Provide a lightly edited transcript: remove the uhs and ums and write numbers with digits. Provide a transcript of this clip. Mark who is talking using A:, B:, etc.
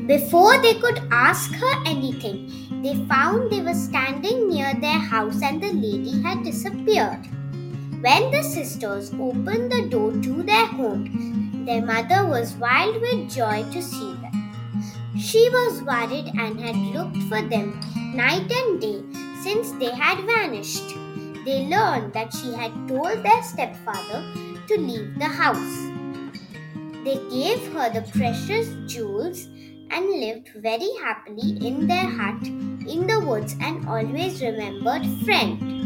A: Before they could ask her anything, they found they were standing near their house and the lady had disappeared. When the sisters opened the door to their home, their mother was wild with joy to see them. She was worried and had looked for them night and day since they had vanished. They learned that she had told their stepfather to leave the house. They gave her the precious jewels and lived very happily in their hut in the woods and always remembered friend.